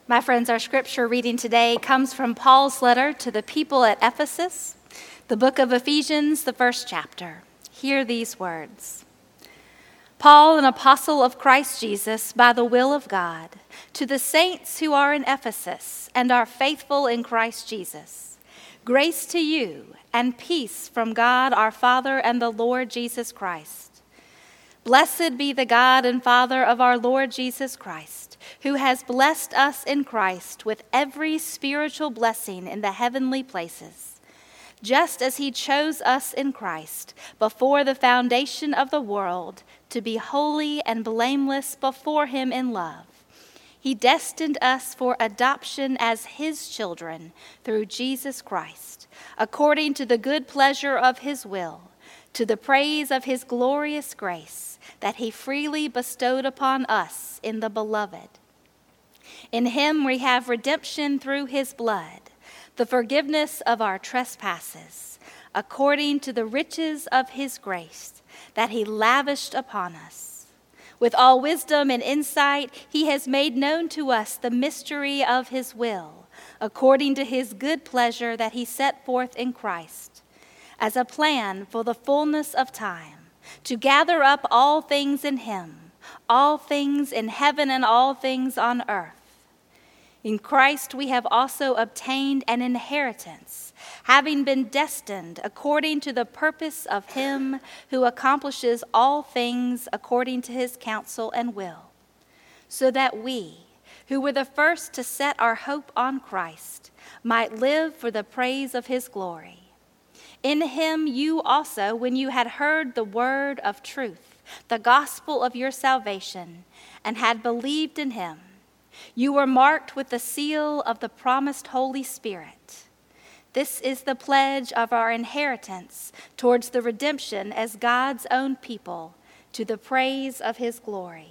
My friends, our scripture reading today comes from Paul's letter to the people at Ephesus, the book of Ephesians, the first chapter. Hear these words. Paul, an apostle of Christ Jesus, by the will of God, to the saints who are in Ephesus and are faithful in Christ Jesus, grace to you and peace from God our Father and the Lord Jesus Christ. Blessed be the God and Father of our Lord Jesus Christ, who has blessed us in Christ with every spiritual blessing in the heavenly places, just as he chose us in Christ before the foundation of the world to be holy and blameless before him in love. He destined us for adoption as his children through Jesus Christ, according to the good pleasure of his will, to the praise of his glorious grace that he freely bestowed upon us in the Beloved. In him we have redemption through his blood, the forgiveness of our trespasses, according to the riches of his grace that he lavished upon us. With all wisdom and insight, he has made known to us the mystery of his will, according to his good pleasure that he set forth in Christ, as a plan for the fullness of time, to gather up all things in him, all things in heaven and all things on earth. In Christ we have also obtained an inheritance, having been destined according to the purpose of him who accomplishes all things according to his counsel and will, so that we, who were the first to set our hope on Christ, might live for the praise of his glory. In him you also, when you had heard the word of truth, the gospel of your salvation, and had believed in him, you were marked with the seal of the promised Holy Spirit. This is the pledge of our inheritance towards the redemption as God's own people, to the praise of his glory.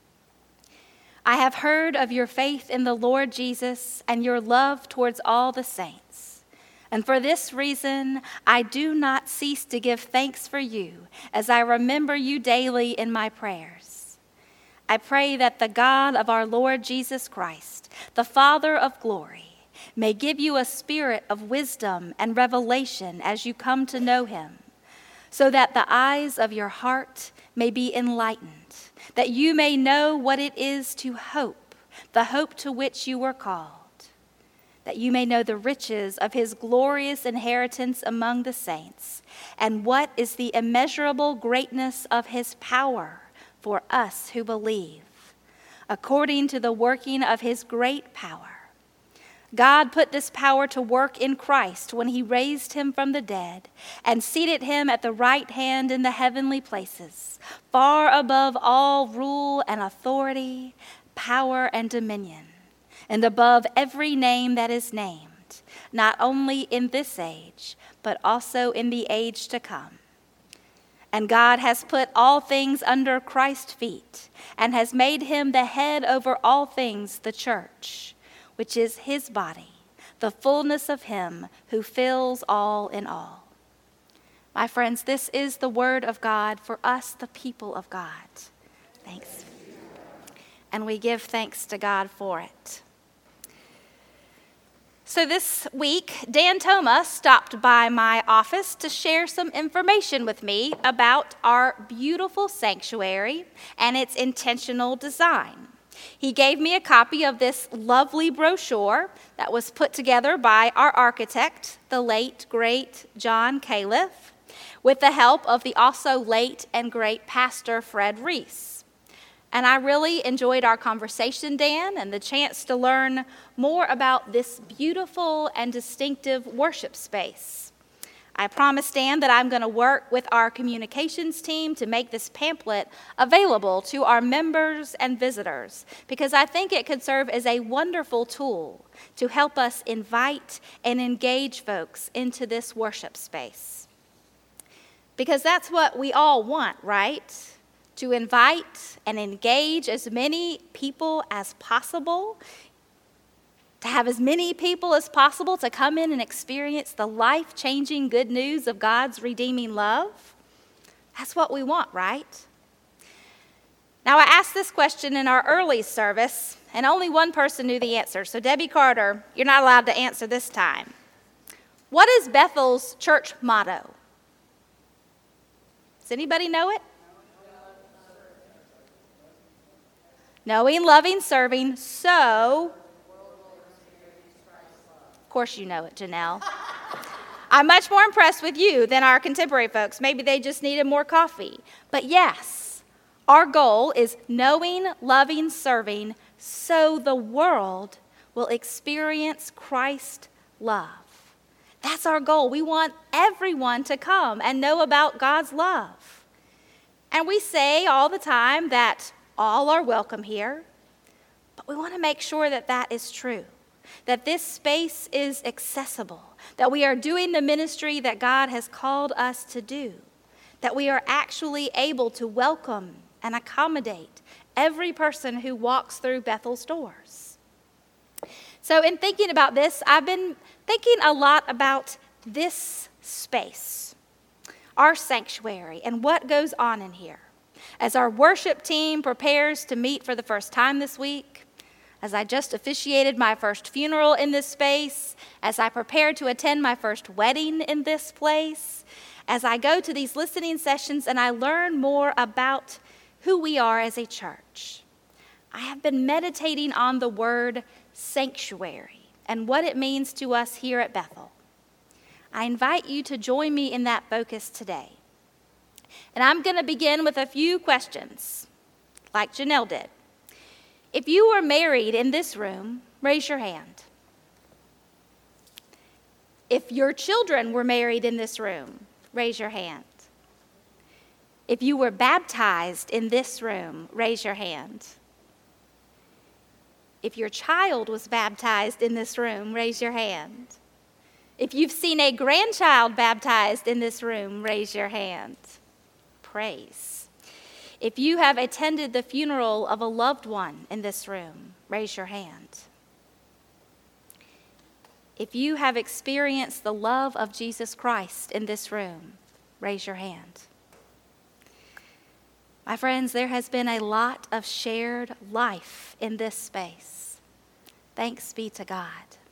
I have heard of your faith in the Lord Jesus and your love towards all the saints. And for this reason, I do not cease to give thanks for you as I remember you daily in my prayers. I pray that the God of our Lord Jesus Christ, the Father of glory, may give you a spirit of wisdom and revelation as you come to know him, so that the eyes of your heart may be enlightened, that you may know what it is to hope, the hope to which you were called, that you may know the riches of his glorious inheritance among the saints, and what is the immeasurable greatness of his power for us who believe, according to the working of his great power. God put this power to work in Christ when he raised him from the dead and seated him at the right hand in the heavenly places, far above all rule and authority, power and dominion, and above every name that is named, not only in this age, but also in the age to come. And God has put all things under Christ's feet and has made him the head over all things, the church, which is his body, the fullness of him who fills all in all. My friends, this is the word of God for us, the people of God. Thanks. And we give thanks to God for it. So this week, Dan Thomas stopped by my office to share some information with me about our beautiful sanctuary and its intentional design. He gave me a copy of this lovely brochure that was put together by our architect, the late, great John Califf, with the help of the also late and great Pastor Fred Reese. And I really enjoyed our conversation, Dan, and the chance to learn more about this beautiful and distinctive worship space. I promised Dan that I'm going to work with our communications team to make this pamphlet available to our members and visitors, because I think it could serve as a wonderful tool to help us invite and engage folks into this worship space. Because that's what we all want, right? To invite and engage as many people as possible, to have as many people as possible to come in and experience the life-changing good news of God's redeeming love. That's what we want, right? Now, I asked this question in our early service, and only one person knew the answer. So Debbie Carter, you're not allowed to answer this time. What is Bethel's church motto? Does anybody know it? Knowing, loving, serving, so... Of course you know it, Janelle. I'm much more impressed with you than our contemporary folks. Maybe they just needed more coffee. But yes, our goal is knowing, loving, serving, so the world will experience Christ's love. That's our goal. We want everyone to come and know about God's love. And we say all the time that all are welcome here, but we want to make sure that that is true, that this space is accessible, that we are doing the ministry that God has called us to do, that we are actually able to welcome and accommodate every person who walks through Bethel's doors. So in thinking about this, I've been thinking a lot about this space, our sanctuary, and what goes on in here. As our worship team prepares to meet for the first time this week, as I just officiated my first funeral in this space, as I prepare to attend my first wedding in this place, as I go to these listening sessions and I learn more about who we are as a church, I have been meditating on the word sanctuary and what it means to us here at Bethel. I invite you to join me in that focus today. And I'm going to begin with a few questions, like Janelle did. If you were married in this room, raise your hand. If your children were married in this room, raise your hand. If you were baptized in this room, raise your hand. If your child was baptized in this room, raise your hand. If you've seen a grandchild baptized in this room, raise your hand. Praise. If you have attended the funeral of a loved one in this room, raise your hand. If you have experienced the love of Jesus Christ in this room, raise your hand. My friends, there has been a lot of shared life in this space. Thanks be to God.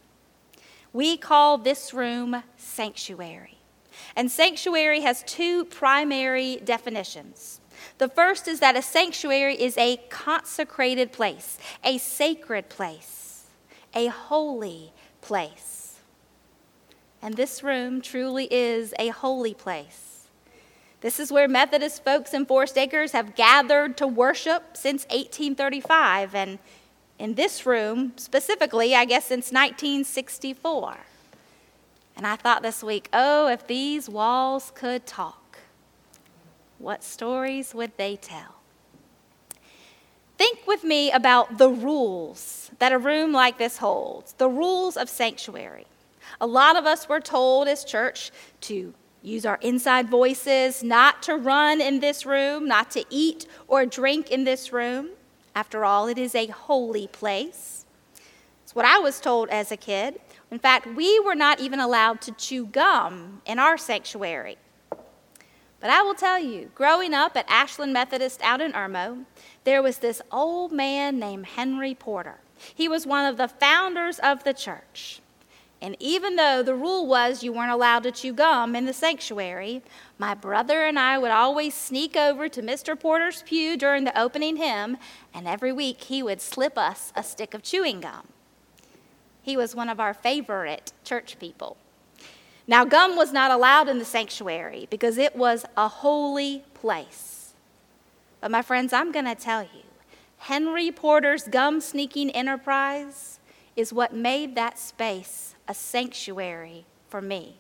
We call this room sanctuary. And sanctuary has two primary definitions. The first is that a sanctuary is a consecrated place, a sacred place, a holy place. And this room truly is a holy place. This is where Methodist folks in Forest Acres have gathered to worship since 1835, and in this room specifically, I guess since 1964. And I thought this week, oh, if these walls could talk, what stories would they tell? Think with me about the rules that a room like this holds, the rules of sanctuary. A lot of us were told as church to use our inside voices, not to run in this room, not to eat or drink in this room. After all, it is a holy place. It's what I was told as a kid. In fact, we were not even allowed to chew gum in our sanctuary. But I will tell you, growing up at Ashland Methodist out in Irmo, there was this old man named Henry Porter. He was one of the founders of the church. And even though the rule was you weren't allowed to chew gum in the sanctuary, my brother and I would always sneak over to Mr. Porter's pew during the opening hymn, and every week he would slip us a stick of chewing gum. He was one of our favorite church people. Now, gum was not allowed in the sanctuary because it was a holy place. But my friends, I'm going to tell you, Henry Porter's gum-sneaking enterprise is what made that space a sanctuary for me.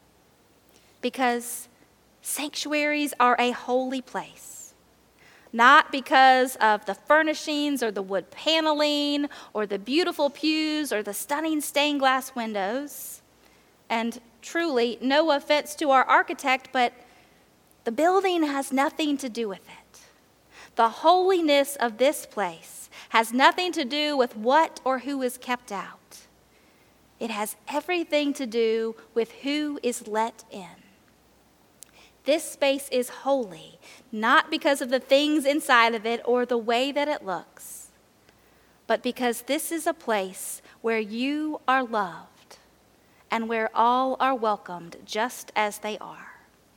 Because sanctuaries are a holy place. Not because of the furnishings or the wood paneling or the beautiful pews or the stunning stained glass windows. And truly, no offense to our architect, but the building has nothing to do with it. The holiness of this place has nothing to do with what or who is kept out. It has everything to do with who is let in. This space is holy, not because of the things inside of it or the way that it looks, but because this is a place where you are loved and where all are welcomed just as they are.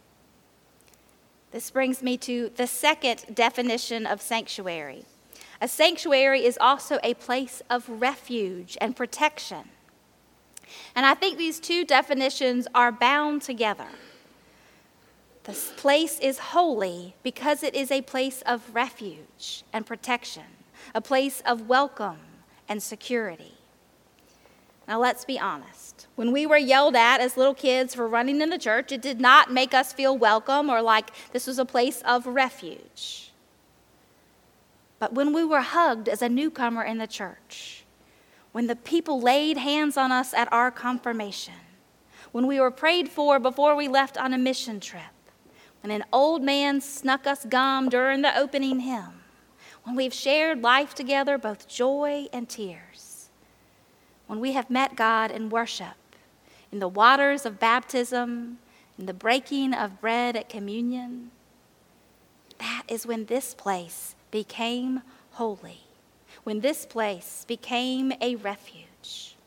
This brings me to the second definition of sanctuary. A sanctuary is also a place of refuge and protection. And I think these two definitions are bound together. This place is holy because it is a place of refuge and protection, a place of welcome and security. Now let's be honest. When we were yelled at as little kids for running in the church, it did not make us feel welcome or like this was a place of refuge. But when we were hugged as a newcomer in the church, when the people laid hands on us at our confirmation, when we were prayed for before we left on a mission trip, when an old man snuck us gum during the opening hymn, when we've shared life together, both joy and tears, when we have met God in worship, in the waters of baptism, in the breaking of bread at communion, that is when this place became holy, when this place became a refuge.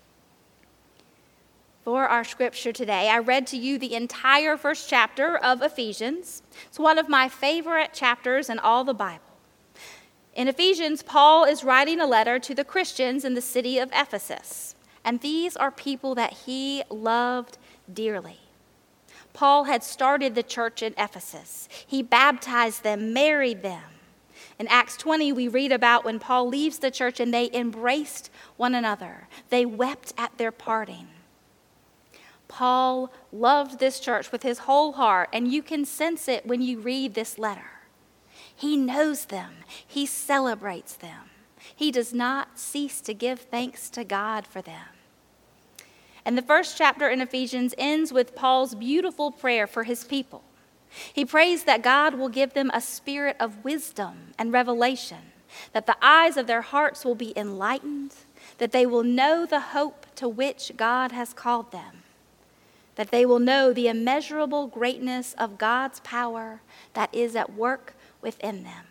For our scripture today, I read to you the entire first chapter of Ephesians. It's one of my favorite chapters in all the Bible. In Ephesians, Paul is writing a letter to the Christians in the city of Ephesus, and these are people that he loved dearly. Paul had started the church in Ephesus. He baptized them, married them. In Acts 20, we read about when Paul leaves the church and they embraced one another. They wept at their parting. Paul loved this church with his whole heart, and you can sense it when you read this letter. He knows them. He celebrates them. He does not cease to give thanks to God for them. And the first chapter in Ephesians ends with Paul's beautiful prayer for his people. He prays that God will give them a spirit of wisdom and revelation, that the eyes of their hearts will be enlightened, that they will know the hope to which God has called them, that they will know the immeasurable greatness of God's power that is at work within them.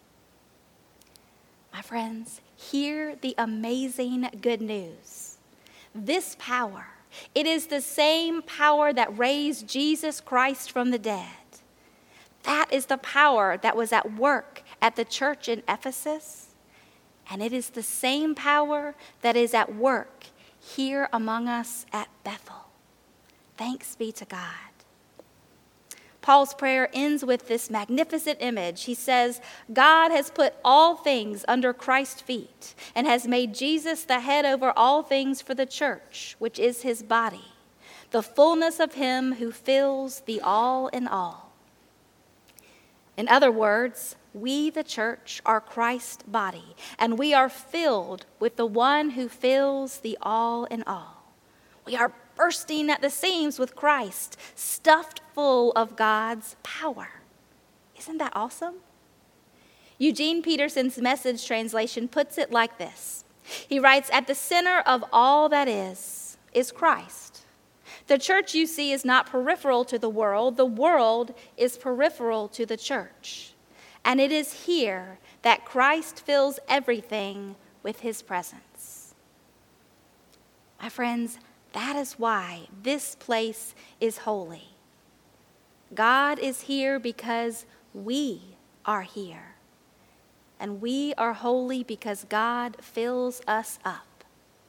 My friends, hear the amazing good news. This power, it is the same power that raised Jesus Christ from the dead. That is the power that was at work at the church in Ephesus, and it is the same power that is at work here among us at Bethel. Thanks be to God. Paul's prayer ends with this magnificent image. He says, God has put all things under Christ's feet and has made Jesus the head over all things for the church, which is his body, the fullness of him who fills the all in all. In other words, we, the church, are Christ's body, and we are filled with the one who fills the all in all. We are bursting at the seams with Christ, stuffed full of God's power. Isn't that awesome? Eugene Peterson's Message translation puts it like this. He writes, at the center of all that is Christ. The church you see is not peripheral to the world is peripheral to the church. And it is here that Christ fills everything with his presence. My friends, that is why this place is holy. God is here because we are here. And we are holy because God fills us up.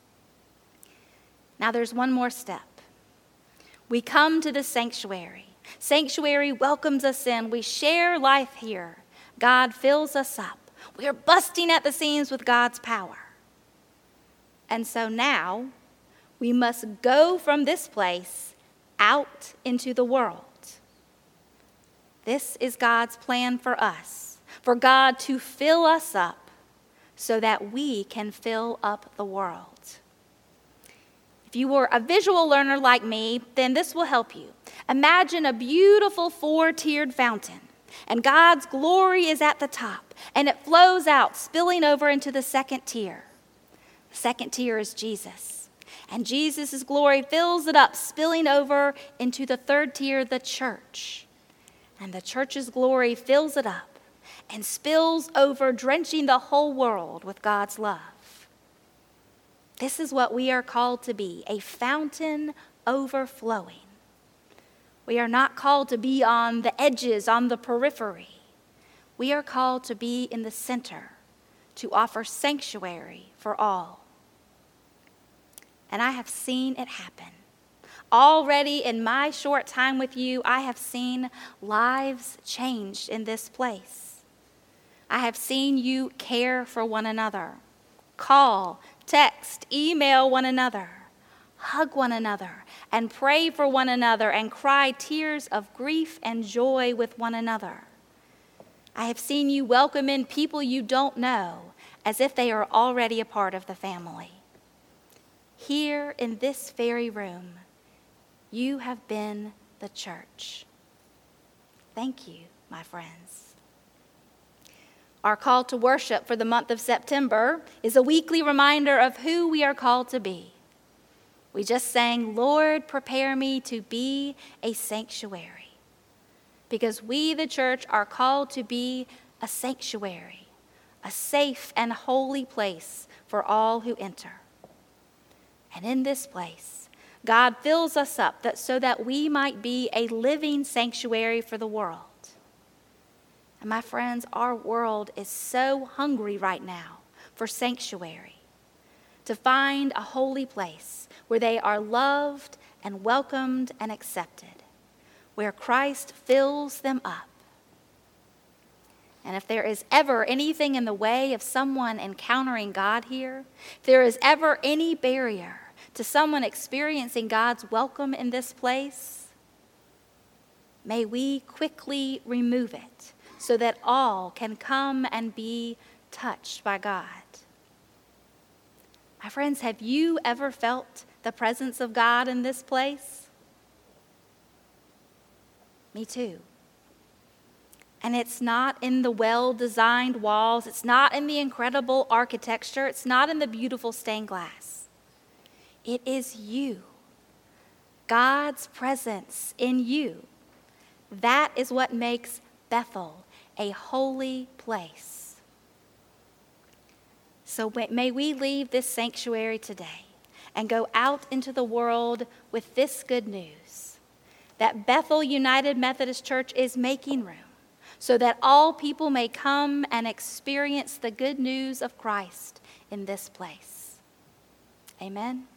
Now there's one more step. We come to the sanctuary. Sanctuary welcomes us in. We share life here. God fills us up. We are busting at the seams with God's power. And so now we must go from this place out into the world. This is God's plan for us, for God to fill us up so that we can fill up the world. If you were a visual learner like me, then this will help you. Imagine a beautiful 4-tiered fountain, and God's glory is at the top, and it flows out, spilling over into the second tier. The second tier is Jesus, and Jesus' glory fills it up, spilling over into the third tier, the church. And the church's glory fills it up and spills over, drenching the whole world with God's love. This is what we are called to be, a fountain overflowing. We are not called to be on the edges, on the periphery. We are called to be in the center, to offer sanctuary for all. And I have seen it happen. Already in my short time with you, I have seen lives changed in this place. I have seen you care for one another, call, text, email one another, hug one another, and pray for one another, and cry tears of grief and joy with one another. I have seen you welcome in people you don't know as if they are already a part of the family. Here in this very room, you have been the church. Thank you, my friends. Our call to worship for the month of September is a weekly reminder of who we are called to be. We just sang, "Lord, prepare me to be a sanctuary," because we, the church, are called to be a sanctuary, a safe and holy place for all who enter. And in this place, God fills us up so that we might be a living sanctuary for the world. And my friends, our world is so hungry right now for sanctuary, to find a holy place where they are loved and welcomed and accepted, where Christ fills them up. And if there is ever anything in the way of someone encountering God here, if there is ever any barrier to someone experiencing God's welcome in this place, may we quickly remove it so that all can come and be touched by God. My friends, have you ever felt the presence of God in this place? Me too. And it's not in the well-designed walls. It's not in the incredible architecture. It's not in the beautiful stained glass. It is you, God's presence in you. That is what makes Bethel a holy place. So may we leave this sanctuary today and go out into the world with this good news, that Bethel United Methodist Church is making room so that all people may come and experience the good news of Christ in this place. Amen.